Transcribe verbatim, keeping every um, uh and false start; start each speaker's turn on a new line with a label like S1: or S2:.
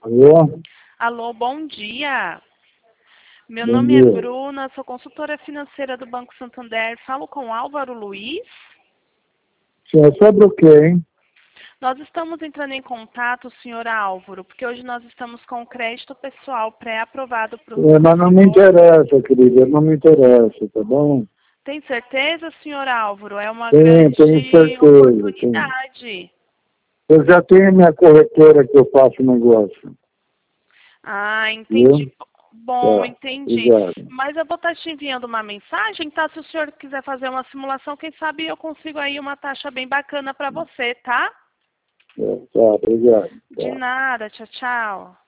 S1: Alô?
S2: Alô, bom dia. Meu
S1: Bom
S2: nome
S1: dia.
S2: é Bruna, sou consultora financeira do Banco Santander. Falo com Álvaro Luiz.
S1: Sim, é sobre o quê, hein?
S2: Nós estamos entrando em contato, senhor Álvaro, porque hoje nós estamos com o crédito pessoal pré-aprovado para o
S1: É, mas não me
S2: senhor.
S1: interessa, querida, não me interessa, tá bom?
S2: Tem certeza, senhor Álvaro? É uma
S1: Tenho, tenho
S2: grande
S1: certeza, tenho.
S2: oportunidade.
S1: Eu já tenho minha corretora que eu faço negócio,
S2: Ah, entendi.
S1: viu?
S2: Bom,
S1: Tá,
S2: entendi.
S1: obrigado.
S2: Mas eu vou estar te enviando uma mensagem, tá? Se o senhor quiser fazer uma simulação, quem sabe eu consigo aí uma taxa bem bacana para você, tá?
S1: É, tá, obrigado.
S2: De
S1: Tá.
S2: nada, tchau, tchau.